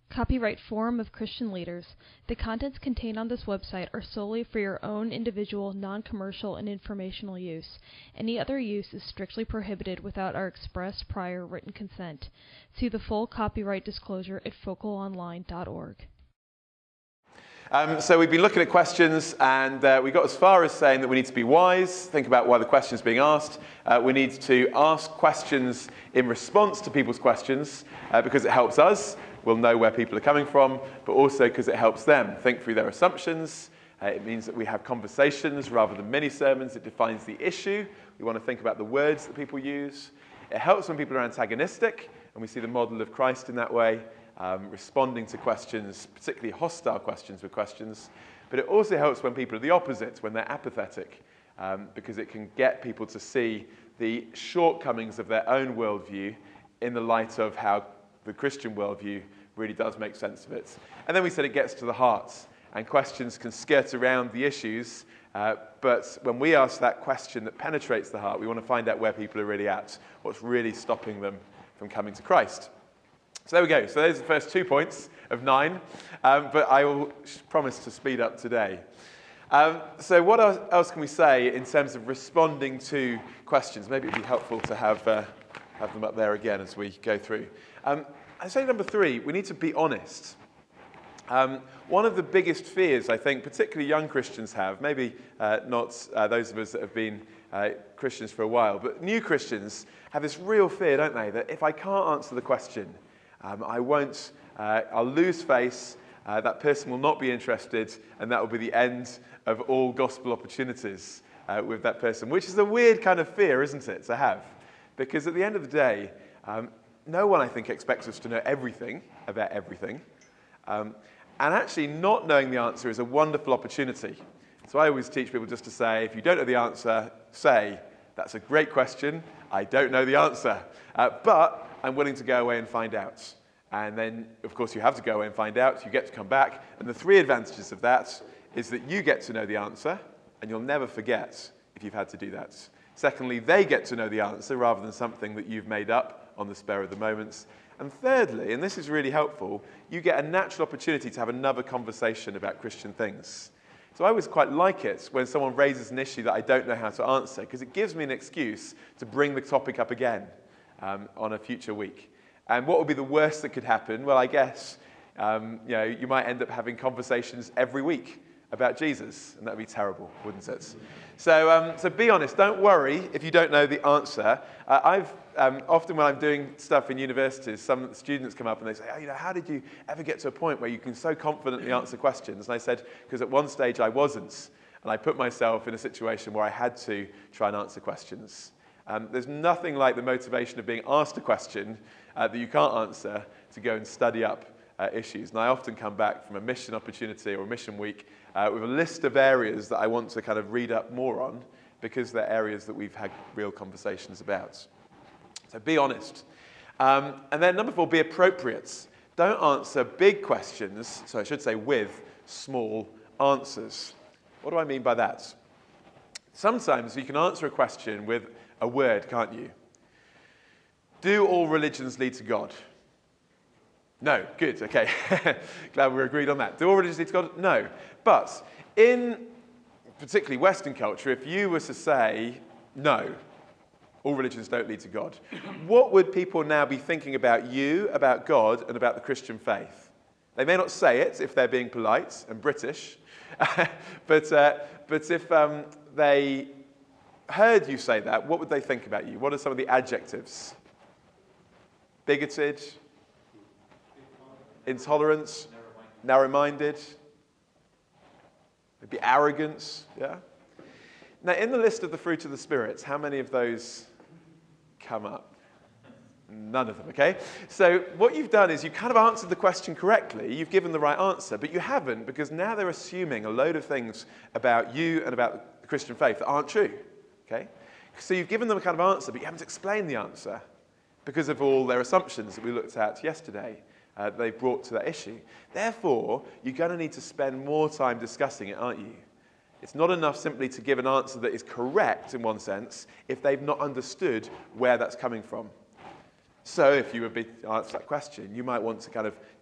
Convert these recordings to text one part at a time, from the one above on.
Copyright Forum of Christian Leaders. The contents contained on this website are solely for your own individual, non-commercial, and informational use. Any other use is strictly prohibited without our express prior written consent. See the full copyright disclosure at focalonline.org. So we've been looking at questions, and we got as far as saying that we need to be wise, think about why the question is being asked. We need to ask questions in response to people's questions because it helps us. We'll know where people are coming from, but also because it helps them think through their assumptions. It means that we have conversations rather than mini-sermons. It defines the issue. We want to think about the words that people use. It helps when people are antagonistic, and we see the model of Christ in that way, responding to questions, particularly hostile questions with questions. But it also helps when people are the opposite, when they're apathetic, because it can get people to see the shortcomings of their own worldview in the light of how the Christian worldview really does make sense of it. And then we said it gets to the heart, and questions can skirt around the issues, but when we ask that question that penetrates the heart, we want to find out where people are really at, what's really stopping them from coming to Christ. So there we go. So those are the first 2 points of 9, but I will promise to speed up today. So what else can we say in terms of responding to questions? Maybe it would be helpful to have them up there again as we go through. I'd say number 3, we need to be honest. One of the biggest fears, I think, particularly young Christians have, maybe not those of us that have been Christians for a while, but new Christians have this real fear, don't they, that if I can't answer the question, I'll lose face, that person will not be interested, and that will be the end of all gospel opportunities with that person, which is a weird kind of fear, isn't it, to have? Because at the end of the day, no one, I think, expects us to know everything about everything. And actually, not knowing the answer is a wonderful opportunity. So I always teach people just to say, if you don't know the answer, say, that's a great question, I don't know the answer. But I'm willing to go away and find out. And then, of course, you have to go away and find out. You get to come back. And the 3 advantages of that is that you get to know the answer, and you'll never forget if you've had to do that. Secondly, they get to know the answer rather than something that you've made up on the spur of the moment. And thirdly, and this is really helpful, you get a natural opportunity to have another conversation about Christian things. So I always quite like it when someone raises an issue that I don't know how to answer, because it gives me an excuse to bring the topic up again on a future week. And what would be the worst that could happen? Well, I guess you might end up having conversations every week about Jesus, and that would be terrible, wouldn't it? So be honest. Don't worry if you don't know the answer. I've often when I'm doing stuff in universities, some students come up and they say, how did you ever get to a point where you can so confidently answer questions? And I said, because at one stage I wasn't, and I put myself in a situation where I had to try and answer questions. There's nothing like the motivation of being asked a question that you can't answer to go and study up issues. And I often come back from a mission opportunity or a mission week with a list of areas that I want to kind of read up more on, because they're areas that we've had real conversations about. So be honest. And then number 4, be appropriate. Don't answer big questions, so I should say with small answers. What do I mean by that? Sometimes you can answer a question with a word, can't you? Do all religions lead to God? No. Good. Okay. Glad we're agreed on that. Do all religions lead to God? No. But in particularly Western culture, if you were to say, no, all religions don't lead to God, what would people now be thinking about you, about God, and about the Christian faith? They may not say it if they're being polite and British, but if they heard you say that, what would they think about you? What are some of the adjectives? Bigoted, intolerant, narrow-minded, maybe arrogance, yeah? Now, in the list of the fruit of the Spirit, how many of those come up? None of them, okay? So what you've done is you've kind of answered the question correctly. You've given the right answer, but you haven't, because now they're assuming a load of things about you and about the Christian faith that aren't true, okay? So you've given them a kind of answer, but you haven't explained the answer because of all their assumptions that we looked at yesterday. They brought to that issue. Therefore, you're going to need to spend more time discussing it, aren't you? It's not enough simply to give an answer that is correct in one sense if they've not understood where that's coming from. So if you would answer that question, you might want to kind of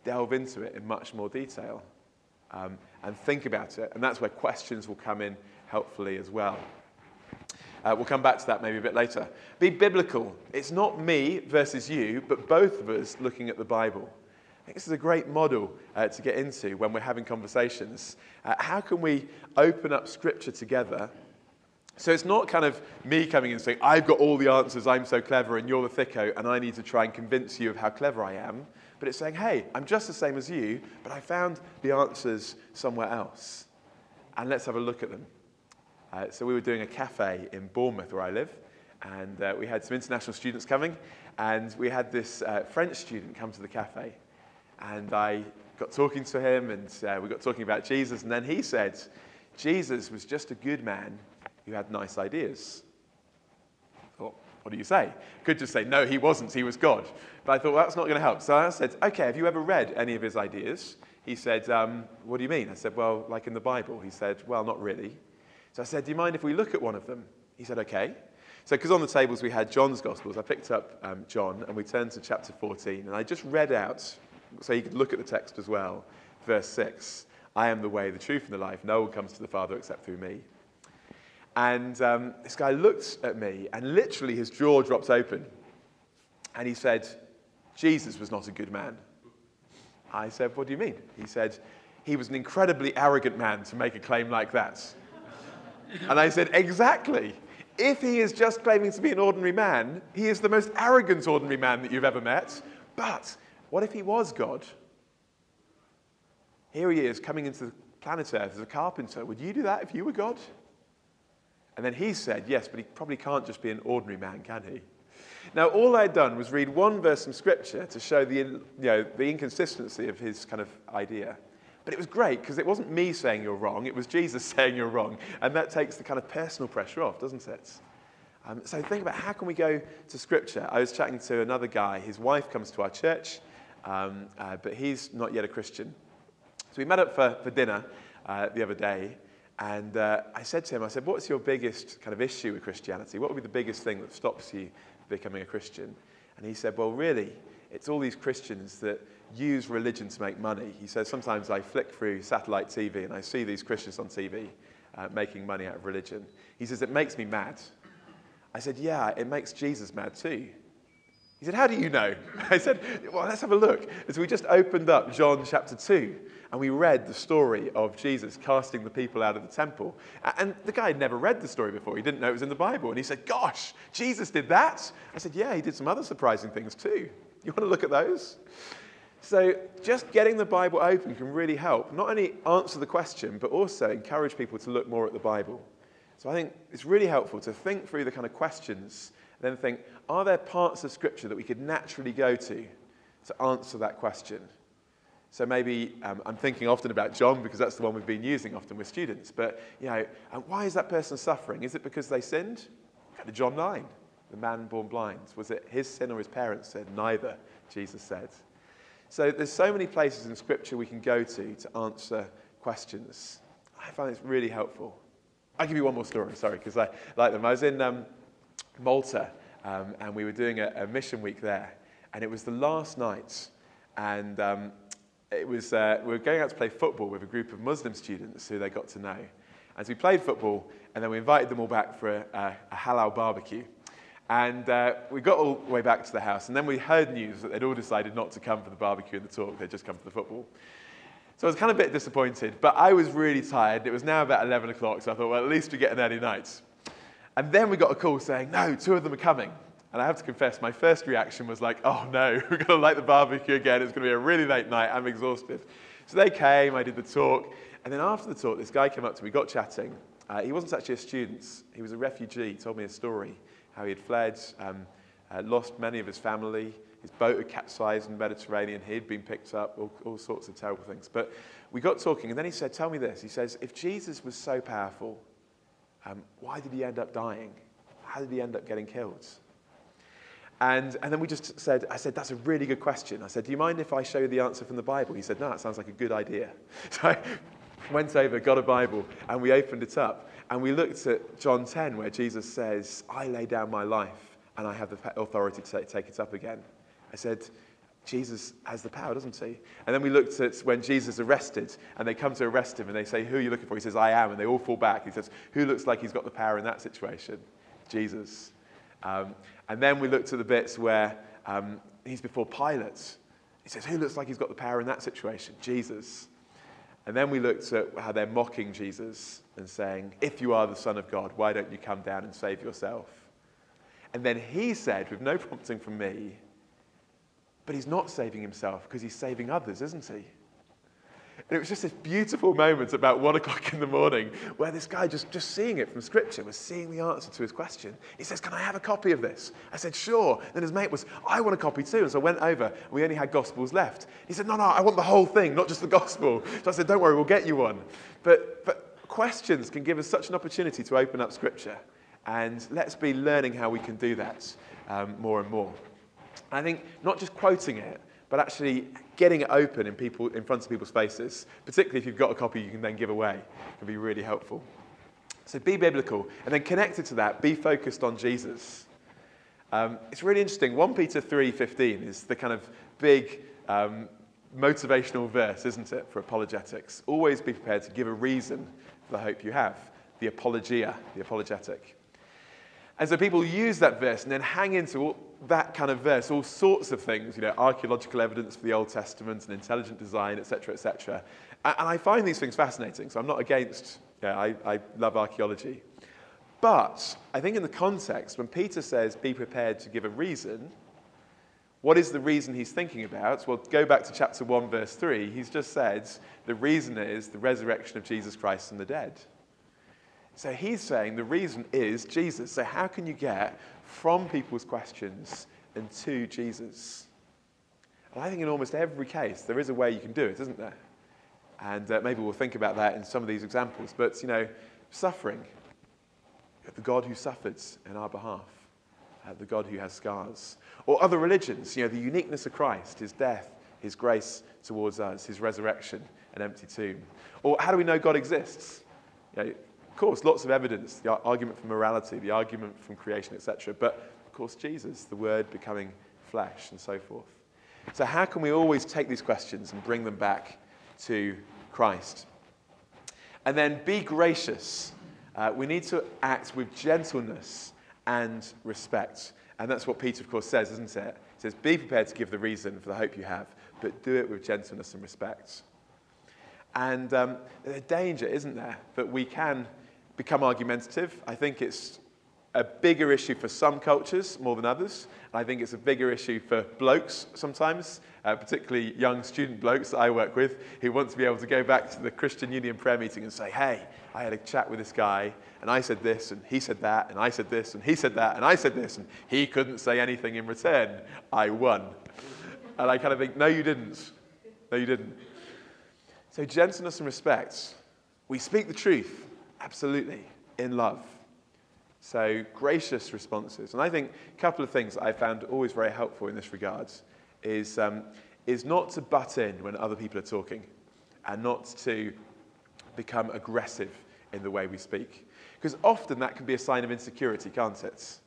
delve into it in much more detail and think about it. And that's where questions will come in helpfully as well. We'll come back to that maybe a bit later. Be biblical. It's not me versus you, but both of us looking at the Bible. I think this is a great model to get into when we're having conversations. How can we open up Scripture together? So it's not kind of me coming in and saying, I've got all the answers, I'm so clever, and you're the thicko, and I need to try and convince you of how clever I am. But it's saying, hey, I'm just the same as you, but I found the answers somewhere else. And let's have a look at them. So we were doing a cafe in Bournemouth, where I live, and we had some international students coming, and we had this French student come to the cafe. And I got talking to him, and we got talking about Jesus, and then he said, Jesus was just a good man who had nice ideas. I thought, what do you say? Could just say, no, he wasn't, he was God. But I thought, well, that's not going to help. So I said, okay, have you ever read any of his ideas? He said, what do you mean? I said, well, like in the Bible. He said, well, not really. So I said, do you mind if we look at one of them? He said, okay. So because on the tables we had John's Gospels, I picked up John, and we turned to chapter 14, and I just read out, so you could look at the text as well, verse 6. I am the way, the truth, and the life. No one comes to the Father except through me. And this guy looked at me, and literally his jaw dropped open. And he said, Jesus was not a good man. I said, what do you mean? He said, he was an incredibly arrogant man to make a claim like that. And I said, exactly. If he is just claiming to be an ordinary man, he is the most arrogant ordinary man that you've ever met. But what if he was God? Here he is coming into the planet Earth as a carpenter. Would you do that if you were God? And then he said, yes, but he probably can't just be an ordinary man, can he? Now, all I'd done was read one verse from Scripture to show the inconsistency of his kind of idea. But it was great because it wasn't me saying you're wrong, it was Jesus saying you're wrong. And that takes the kind of personal pressure off, doesn't it? So think about how can we go to Scripture. I was chatting to another guy, his wife comes to our church, but he's not yet a Christian. So we met up for dinner the other day, and I said to him, what's your biggest kind of issue with Christianity? What would be the biggest thing that stops you becoming a Christian? And he said, well, really, it's all these Christians that use religion to make money. He says, sometimes I flick through satellite TV and I see these Christians on TV making money out of religion. He says, it makes me mad. I said, yeah, it makes Jesus mad too. He said, how do you know? I said, well, let's have a look. As we just opened up John chapter 2, and we read the story of Jesus casting the people out of the temple. And the guy had never read the story before. He didn't know it was in the Bible. And he said, gosh, Jesus did that? I said, yeah, he did some other surprising things too. You want to look at those? So just getting the Bible open can really help. Not only answer the question, but also encourage people to look more at the Bible. So I think it's really helpful to think through the kind of questions and then think, are there parts of Scripture that we could naturally go to answer that question? So maybe I'm thinking often about John because that's the one we've been using often with students. But, why is that person suffering? Is it because they sinned? Go to John 9, the man born blind. Was it his sin or his parents' sin? Neither, Jesus said. So there's so many places in Scripture we can go to answer questions. I find it's really helpful. I'll give you one more story, sorry, because I like them. I was in Malta, and we were doing a mission week there. And it was the last night, and it was we were going out to play football with a group of Muslim students who they got to know. And so we played football, and then we invited them all back for a halal barbecue. And we got all the way back to the house, and then we heard news that they'd all decided not to come for the barbecue and the talk, they'd just come for the football. So I was kind of a bit disappointed, but I was really tired. It was now about 11 o'clock, so I thought, well, at least we get an early night. And then we got a call saying, no, 2 of them are coming. And I have to confess, my first reaction was like, oh no, we're going to light the barbecue again. It's going to be a really late night. I'm exhausted. So they came, I did the talk. And then after the talk, this guy came up to me, got chatting. He wasn't actually a student. He was a refugee. He told me a story, how he had fled, lost many of his family. His boat had capsized in the Mediterranean. He'd been picked up, all sorts of terrible things. But we got talking, and then he said, tell me this. He says, if Jesus was so powerful, why did he end up dying? How did he end up getting killed? And then we just said, I said, that's a really good question. I said, do you mind if I show you the answer from the Bible? He said, no, it sounds like a good idea. So I went over, got a Bible, and we opened it up. And we looked at John 10, where Jesus says, I lay down my life, and I have the authority to take it up again. I said, Jesus has the power, doesn't he? And then we looked at when Jesus is arrested, and they come to arrest him, and they say, who are you looking for? He says, I am, and they all fall back. He says, who looks like he's got the power in that situation? Jesus. And then we looked at the bits where he's before Pilate. He says, who looks like he's got the power in that situation? Jesus. And then we looked at how they're mocking Jesus and saying, if you are the Son of God, why don't you come down and save yourself? And then he said, with no prompting from me, but he's not saving himself because he's saving others, isn't he? And it was just this beautiful moment about 1 o'clock in the morning where this guy, just seeing it from Scripture, was seeing the answer to his question. He says, can I have a copy of this? I said, sure. Then his mate was, I want a copy too. And so I went over, and we only had Gospels left. He said, no, I want the whole thing, not just the Gospel. So I said, don't worry, we'll get you one. But questions can give us such an opportunity to open up Scripture. And let's be learning how we can do that more and more. I think not just quoting it, but actually getting it open in front of people's faces, particularly if you've got a copy you can then give away, can be really helpful. So be biblical, and then connected to that, be focused on Jesus. It's really interesting. 1 Peter 3:15 is the kind of big motivational verse, isn't it, for apologetics. Always be prepared to give a reason for the hope you have, the apologia, the apologetic. And so people use that verse and then hang into that kind of verse all sorts of things, archaeological evidence for the Old Testament and intelligent design, etc., etc. And I find these things fascinating, so I'm not against, I love archaeology. But I think in the context, when Peter says, be prepared to give a reason, what is the reason he's thinking about? Well, go back to chapter 1, verse 3. He's just said, the reason is the resurrection of Jesus Christ from the dead. So he's saying the reason is Jesus. So how can you get from people's questions and to Jesus? And I think in almost every case, there is a way you can do it, isn't there? And maybe we'll think about that in some of these examples. But, suffering, the God who suffered in our behalf, the God who has scars. Or other religions, the uniqueness of Christ, his death, his grace towards us, his resurrection, an empty tomb. Or how do we know God exists? Of course, lots of evidence, the argument for morality, the argument from creation, etc. But, of course, Jesus, the Word becoming flesh, and so forth. So how can we always take these questions and bring them back to Christ? And then be gracious. We need to act with gentleness and respect. And that's what Peter, of course, says, isn't it? He says, be prepared to give the reason for the hope you have, but do it with gentleness and respect. And the danger, isn't there, that we can become argumentative. I think it's a bigger issue for some cultures more than others. And I think it's a bigger issue for blokes sometimes, particularly young student blokes that I work with who want to be able to go back to the Christian Union prayer meeting and say, hey, I had a chat with this guy and I said this and he said that and I said this and he said that and I said this and he couldn't say anything in return. I won. And I kind of think, no, you didn't. No, you didn't. So gentleness and respect. We speak the truth. Absolutely, in love. So gracious responses. And I think a couple of things that I found always very helpful in this regard is not to butt in when other people are talking and not to become aggressive in the way we speak. Because often that can be a sign of insecurity, can't it?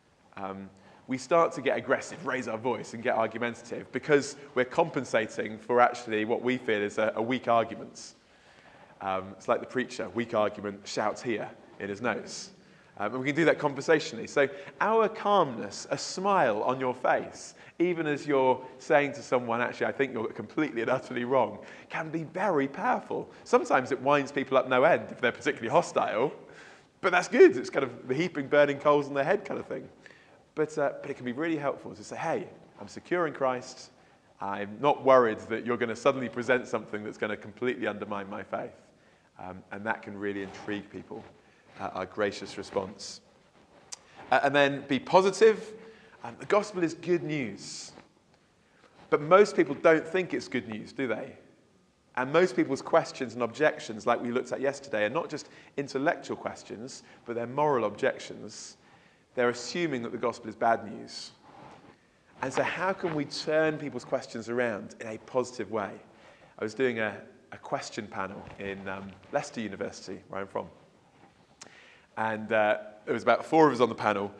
We start to get aggressive, raise our voice and get argumentative because we're compensating for actually what we feel is a weak argument. It's like the preacher, weak argument, shouts here in his notes. And we can do that conversationally. So our calmness, a smile on your face, even as you're saying to someone, actually, I think you're completely and utterly wrong, can be very powerful. Sometimes it winds people up no end if they're particularly hostile. But that's good. It's kind of the heaping burning coals on their head kind of thing. But it can be really helpful to say, hey, I'm secure in Christ. I'm not worried that you're going to suddenly present something that's going to completely undermine my faith. And that can really intrigue people, our gracious response. And then be positive. The gospel is good news. But most people don't think it's good news, do they? And most people's questions and objections, like we looked at yesterday, are not just intellectual questions, but they're moral objections. They're assuming that the gospel is bad news. And so how can we turn people's questions around in a positive way? I was doing a question panel in Leicester University, where I'm from. And there was about 4 of us on the panel.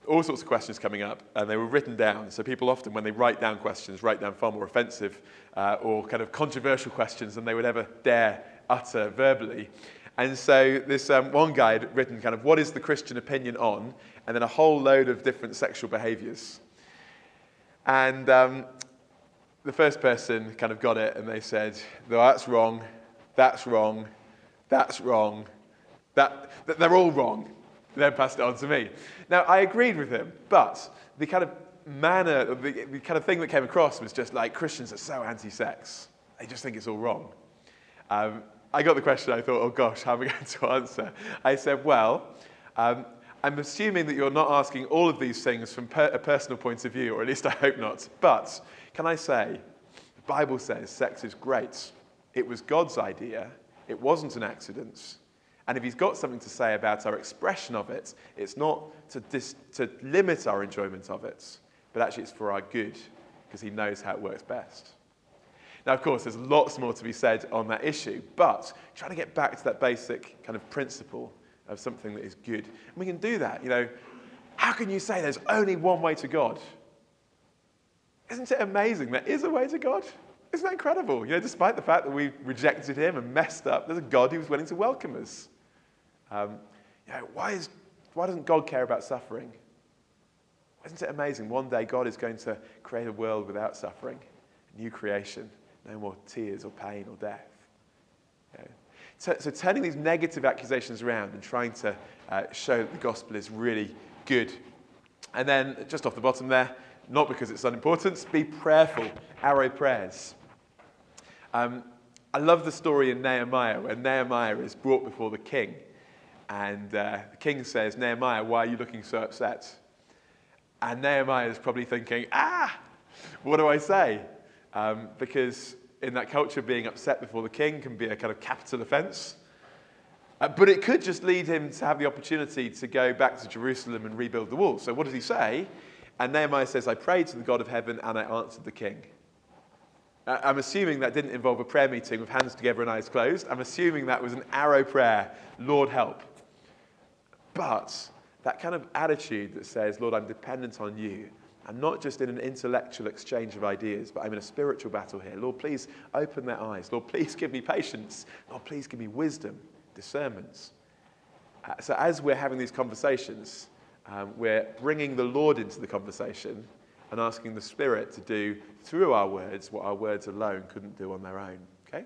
all sorts of questions coming up, and they were written down. So people often, when they write down questions, write down far more offensive or kind of controversial questions than they would ever dare utter verbally. And so this one guy had written kind of, what is the Christian opinion on? And then a whole load of different sexual behaviors. And the first person kind of got it, and they said, no, that's wrong, that's wrong, that's wrong, they're all wrong. And then passed it on to me. Now, I agreed with him, but the kind of manner, the kind of thing that came across was just like, Christians are so anti-sex. They just think it's all wrong. I got the question, I thought, oh gosh, how am I going to answer? I said, well, I'm assuming that you're not asking all of these things from a personal point of view, or at least I hope not. But can I say, the Bible says sex is great. It was God's idea. It wasn't an accident. And if he's got something to say about our expression of it, it's not to limit our enjoyment of it, but actually it's for our good, because he knows how it works best. Now, of course, there's lots more to be said on that issue, but trying to get back to that basic kind of principle of something that is good. And we can do that, How can you say there's only one way to God? Isn't it amazing there is a way to God? Isn't that incredible? Despite the fact that we rejected him and messed up, there's a God who was willing to welcome us. Why doesn't God care about suffering? Isn't it amazing? One day God is going to create a world without suffering, a new creation, no more tears or pain or death. So turning these negative accusations around and trying to show that the gospel is really good. And then just off the bottom there, not because it's unimportant, be prayerful, arrow prayers. I love the story in Nehemiah where Nehemiah is brought before the king. And the king says, Nehemiah, why are you looking so upset? And Nehemiah is probably thinking, what do I say? Because in that culture, being upset before the king can be a kind of capital offense. But it could just lead him to have the opportunity to go back to Jerusalem and rebuild the wall. So what does he say? And Nehemiah says, I prayed to the God of heaven and I answered the king. I'm assuming that didn't involve a prayer meeting with hands together and eyes closed. I'm assuming that was an arrow prayer, Lord help. But that kind of attitude that says, Lord, I'm dependent on you. I'm not just in an intellectual exchange of ideas, but I'm in a spiritual battle here. Lord, please open their eyes. Lord, please give me patience. Lord, please give me wisdom, discernment. So as we're having these conversations, we're bringing the Lord into the conversation and asking the Spirit to do through our words what our words alone couldn't do on their own. Okay?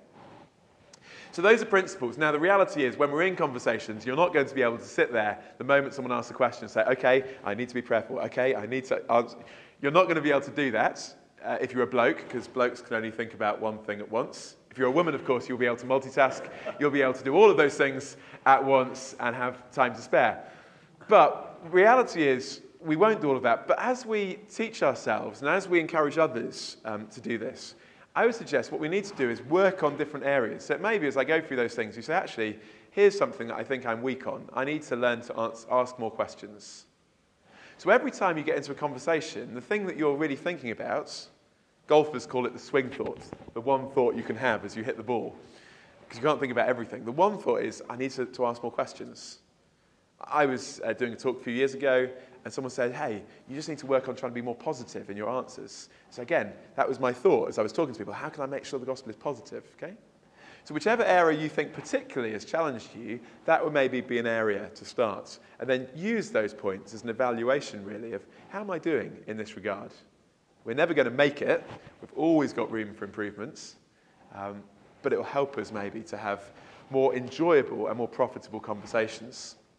So those are principles. Now, the reality is, when we're in conversations, you're not going to be able to sit there the moment someone asks a question and say, okay, I need to be prayerful. Okay, I need to answer. You're not going to be able to do that if you're a bloke, because blokes can only think about one thing at once. If you're a woman, of course, you'll be able to multitask. You'll be able to do all of those things at once and have time to spare. But reality is, we won't do all of that. But as we teach ourselves and as we encourage others to do this, I would suggest what we need to do is work on different areas. So maybe as I go through those things, you say, actually, here's something that I think I'm weak on. I need to learn to ask more questions. So every time you get into a conversation, the thing that you're really thinking about, golfers call it the swing thought, the one thought you can have as you hit the ball, because you can't think about everything. The one thought is, I need to ask more questions. I was doing a talk a few years ago, and someone said, hey, you just need to work on trying to be more positive in your answers. So again, that was my thought as I was talking to people. How can I make sure the gospel is positive? Okay? So whichever area you think particularly has challenged you, that would maybe be an area to start. And then use those points as an evaluation, really, of how am I doing in this regard? We're never going to make it. We've always got room for improvements. But it will help us maybe to have more enjoyable and more profitable conversations.